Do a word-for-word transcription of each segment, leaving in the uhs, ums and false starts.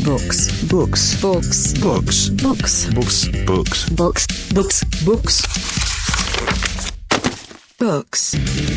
Books. Books. Books. Books. Books. Books. Books. Books. Books. Books. Books.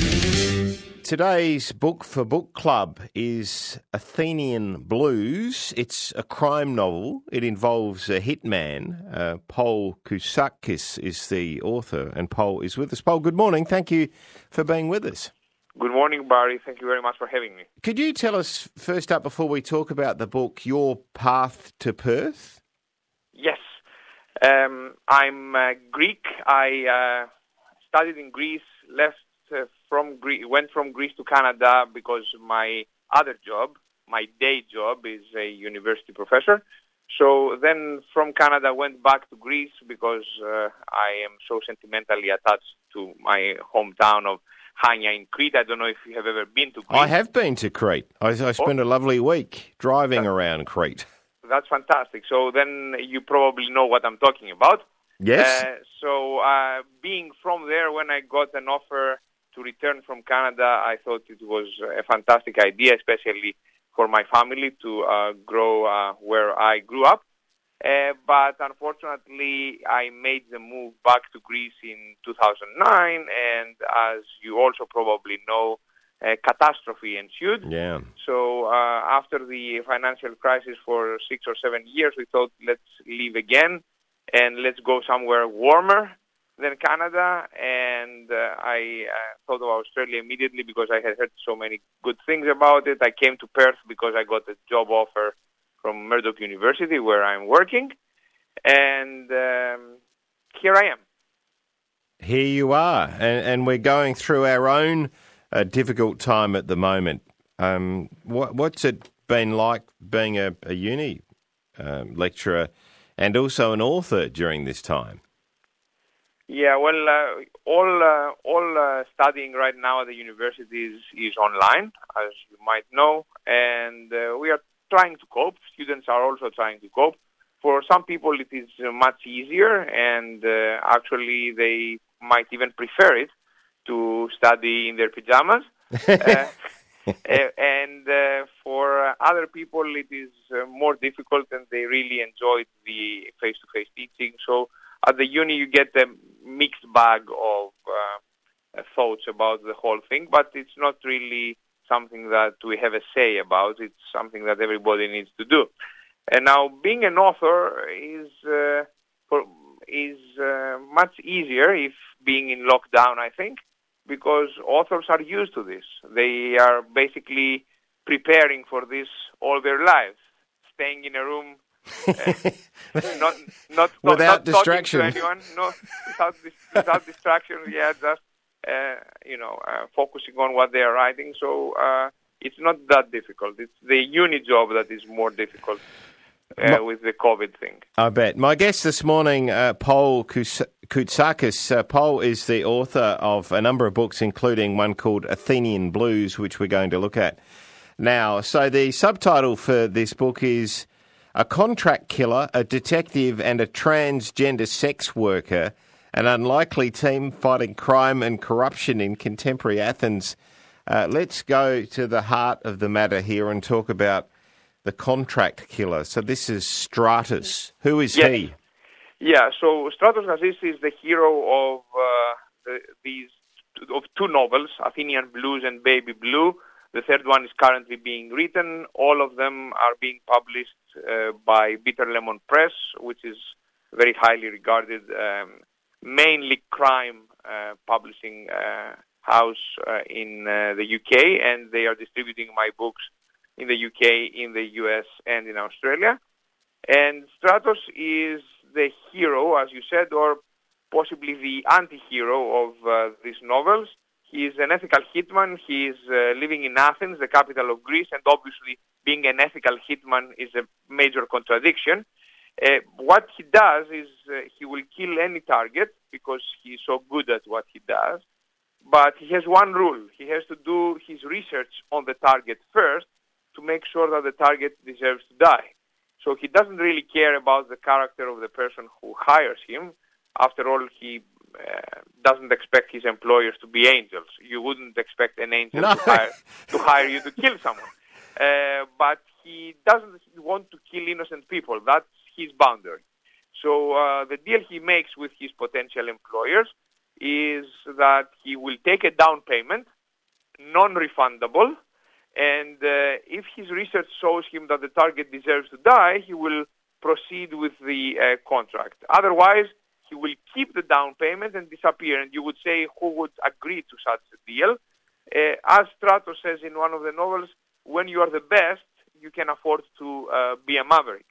Today's book for book club is Athenian Blues. It's a crime novel. It involves a hitman. Uh, Paul Kousakis is the author, and Paul is with us. Paul, good morning. Thank you for being with us. Good morning, Barry. Thank you very much for having me. Could you tell us, first up, before we talk about the book, your path to Perth? Yes. Um, I'm uh, Greek. I uh, studied in Greece, left uh, from Greece, went from Greece to Canada because my other job, my day job, is a university professor. So then from Canada, went back to Greece because uh, I am so sentimentally attached to my hometown of Hania in Crete. I don't know if you have ever been to Crete. I have been to Crete. I, I spent oh. a lovely week driving around Crete. That's fantastic. So then you probably know what I'm talking about. Yes. Uh, so uh, being from there, when I got an offer to return from Canada, I thought it was a fantastic idea, especially for my family to uh, grow uh, where I grew up. Uh, but unfortunately, I made the move back to Greece in two thousand nine, and as you also probably know, a catastrophe ensued. Yeah. So uh, after the financial crisis for six or seven years, we thought, let's leave again, and let's go somewhere warmer than Canada. And uh, I uh, thought of Australia immediately because I had heard so many good things about it. I came to Perth because I got a job offer from Murdoch University, where I'm working, and um, here I am. Here you are, and, and we're going through our own uh, difficult time at the moment. Um, what, what's it been like being a, a uni uh, lecturer and also an author during this time? Yeah, well, uh, all uh, all uh, studying right now at the university is, is online, as you might know, and uh, we are trying to cope. Students are also trying to cope. For some people, it is uh, much easier, and uh, actually, they might even prefer it to study in their pajamas. uh, and uh, for other people, it is uh, more difficult, and they really enjoyed the face-to-face teaching. So at the uni, you get a mixed bag of uh, thoughts about the whole thing, but it's not really something that we have a say about. It's something that everybody needs to do. And now, being an author is uh, for, is uh, much easier if being in lockdown, I think, because authors are used to this. They are basically preparing for this all their lives, staying in a room, uh, not not without not distraction, talking to anyone, no, without without distraction. Yeah, just. Uh, you know, uh, focusing on what they are writing. So uh, it's not that difficult. It's the uni job that is more difficult uh, with the COVID thing. I bet. My guest this morning, uh, Paul Kousakis. Uh, Paul is the author of a number of books, including one called Athenian Blues, which we're going to look at now. So the subtitle for this book is A Contract Killer, a Detective and a Transgender Sex Worker, an unlikely team fighting crime and corruption in contemporary Athens. Uh, let's go to the heart of the matter here and talk about the contract killer. So this is Stratos. Who is yes. he? Yeah, so Stratos Gazis is the hero of uh, the, these of two novels, Athenian Blues and Baby Blue. The third one is currently being written. All of them are being published uh, by Bitter Lemon Press, which is very highly regarded um, mainly crime uh, publishing uh, house uh, in uh, the U K, and they are distributing my books in the U K, in the U S, and in Australia. And Stratos is the hero, as you said, or possibly the anti-hero of uh, these novels. He is an ethical hitman. He is uh, living in Athens, the capital of Greece, and obviously being an ethical hitman is a major contradiction. Uh, what he does is uh, he will kill any target because he is so good at what he does. But he has one rule. He has to do his research on the target first to make sure that the target deserves to die. So he doesn't really care about the character of the person who hires him. After all, he uh, doesn't expect his employers to be angels. You wouldn't expect an angel no. to, hire, to hire you to kill someone. uh, but he doesn't want to kill innocent people. That's his boundary. So uh, the deal he makes with his potential employers is that he will take a down payment, non-refundable, and uh, if his research shows him that the target deserves to die, he will proceed with the uh, contract. Otherwise, he will keep the down payment and disappear. And you would say, who would agree to such a deal? Uh, as Stratos says in one of the novels, when you are the best, you can afford to uh, be a maverick.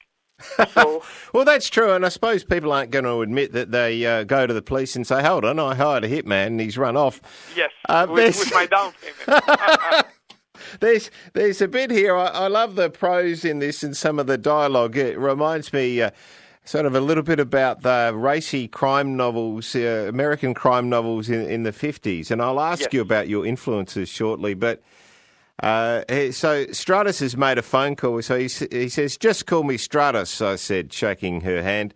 So, well, that's true, and I suppose people aren't going to admit that they uh, go to the police and say, hold on, I hired a hitman and he's run off. Yes, uh, with, with my down payment. there's, there's a bit here, I, I love the prose in this and some of the dialogue. It reminds me uh, sort of a little bit about the racy crime novels, uh, American crime novels in, in the fifties, and I'll ask yes. you about your influences shortly, but... Uh, so Stratos has made a phone call. So he, he says, just call me Stratos, I said, shaking her hand.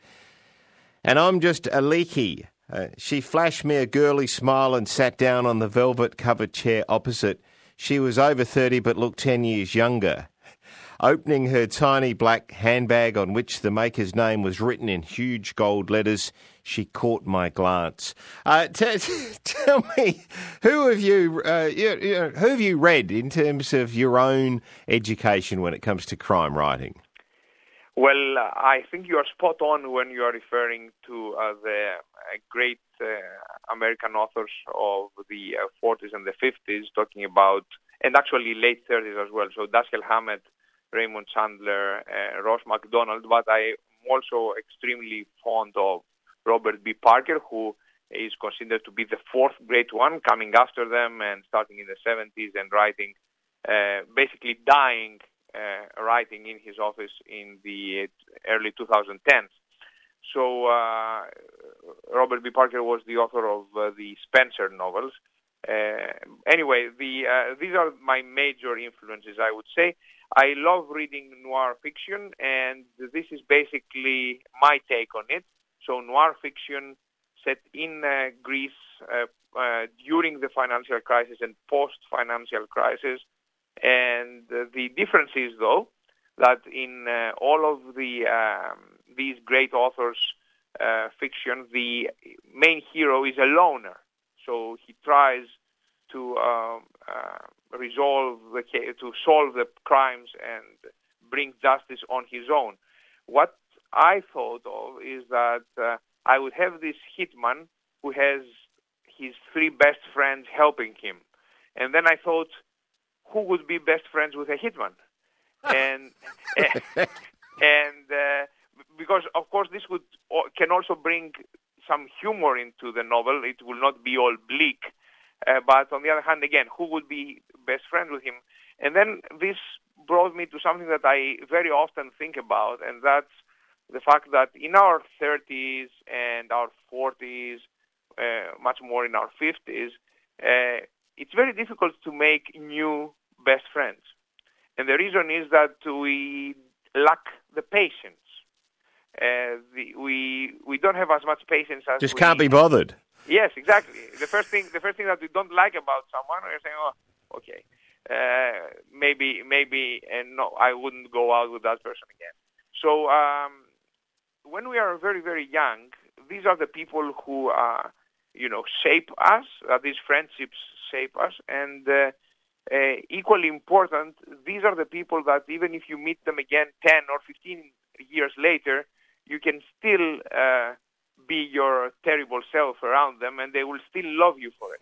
And I'm just a leaky. Uh, she flashed me a girly smile and sat down on the velvet-covered chair opposite. She was over thirty but looked ten years younger. Opening her tiny black handbag on which the maker's name was written in huge gold letters, she caught my glance. Uh, t- t- tell me, who have you, uh, you, you, who have you read in terms of your own education when it comes to crime writing? Well, uh, I think you are spot on when you are referring to uh, the uh, great uh, American authors of the uh, forties and the fifties, talking about, and actually late thirties as well. So Dashiell Hammett, Raymond Chandler, uh, Ross MacDonald, but I'm also extremely fond of Robert B. Parker, who is considered to be the fourth great one, coming after them and starting in the seventies and writing, uh, basically dying uh, writing in his office in the early twenty tens. So uh, Robert B. Parker was the author of uh, the Spencer novels. Uh, anyway, the uh, these are my major influences, I would say. I love reading noir fiction, and this is basically my take on it. So noir fiction set in uh, Greece uh, uh, during the financial crisis and post-financial crisis. And uh, the difference is, though, that in uh, all of the um, these great authors' uh, fiction, the main hero is a loner. So he tries to um, uh, resolve the case, to solve the crimes and bring justice on his own. What I thought of is that uh, I would have this hitman who has his three best friends helping him. And then I thought, who would be best friends with a hitman? and and uh, because, of course, this would can also bring some humor into the novel. It will not be all bleak. Uh, but on the other hand, again, who would be best friends with him? And then this brought me to something that I very often think about, and that's the fact that in our thirties and our forties, uh, much more in our fifties, uh, it's very difficult to make new best friends. And the reason is that we lack the patience. Uh, the, we we don't have as much patience as just we, can't be bothered. Yes, exactly. The first thing, the first thing that we don't like about someone, we're saying, "Oh, okay, uh, maybe, maybe, and no, I wouldn't go out with that person again." So, um, when we are very, very young, these are the people who, uh, you know, shape us. Uh, these friendships shape us, and uh, uh, equally important, these are the people that even if you meet them again ten or fifteen years later, you can still uh, be your terrible self around them, and they will still love you for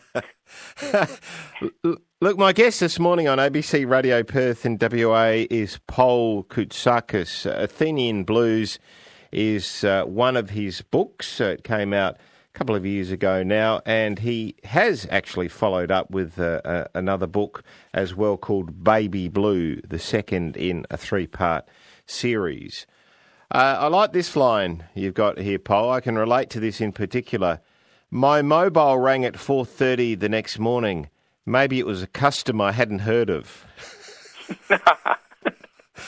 it. Look, my guest this morning on A B C Radio Perth in W A is Paul Koutsakis. Athenian Blues is uh, one of his books. Uh, it came out a couple of years ago now, and he has actually followed up with uh, uh, another book as well called Baby Blue, the second in a three-part series. Uh, I like this line you've got here, Paul. I can relate to this in particular. My mobile rang at four thirty the next morning. Maybe it was a customer I hadn't heard of.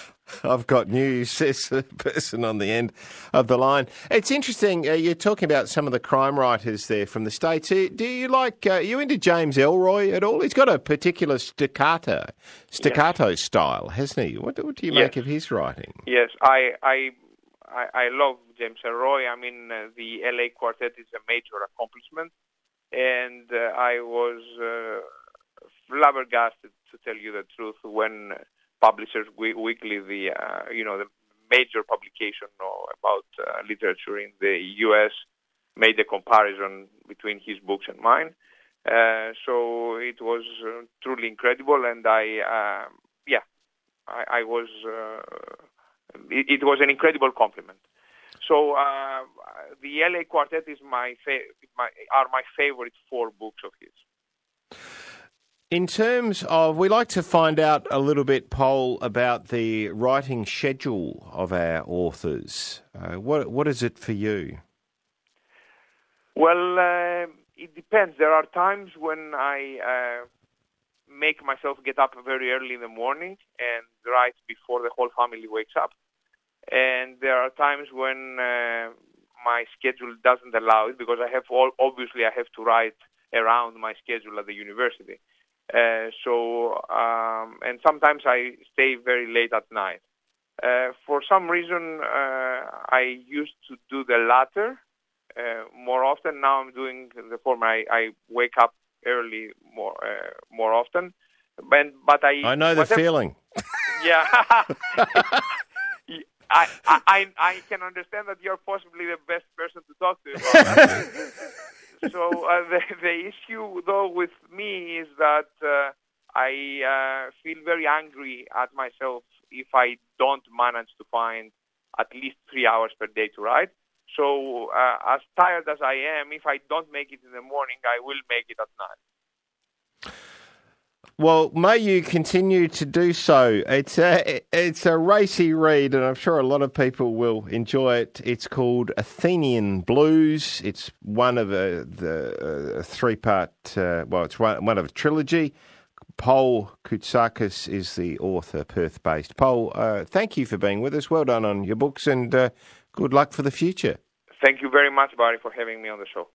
I've got news, says the person on the end of the line. It's interesting, uh, you're talking about some of the crime writers there from the States. Do do you like, uh, are you into James Ellroy at all? He's got a particular staccato, staccato yes. style, hasn't he? What, what do you yes. make of his writing? Yes, I I, I, I love James Ellroy. I mean, uh, the L A Quartet is a major accomplishment, and uh, I was uh, flabbergasted, to tell you the truth, when Publishers Weekly, the uh, you know the major publication about uh, literature in the U S, made a comparison between his books and mine. Uh, so it was uh, truly incredible, and I uh, yeah, I, I was uh, it, it was an incredible compliment. So uh, the L A Quartet is my, fa- my are my favorite four books of his. In terms of, we like to find out a little bit, Paul, about the writing schedule of our authors. Uh, what what is it for you? Well, uh, it depends. There are times when I uh, make myself get up very early in the morning and write before the whole family wakes up. And there are times when uh, my schedule doesn't allow it, because I have all, obviously I have to write around my schedule at the university. Uh, so, um, and sometimes I stay very late at night. Uh, for some reason, uh, I used to do the latter uh, more often. Now I'm doing the former. I, I wake up early more uh, more often. But, but I I know the whatever, feeling. Yeah. I, I I can understand that you're possibly the best person to talk to about that. So uh, the, the issue, though, with me is that uh, I uh, feel very angry at myself if I don't manage to find at least three hours per day to write. So uh, as tired as I am, if I don't make it in the morning, I will make it at night. Well, may you continue to do so. It's a, it's a racy read, and I'm sure a lot of people will enjoy it. It's called Athenian Blues. It's one of a, the, a three-part, uh, well, it's one, one of a trilogy. Paul Koutsakis is the author, Perth-based. Paul, uh, thank you for being with us. Well done on your books, and uh, good luck for the future. Thank you very much, Barry, for having me on the show.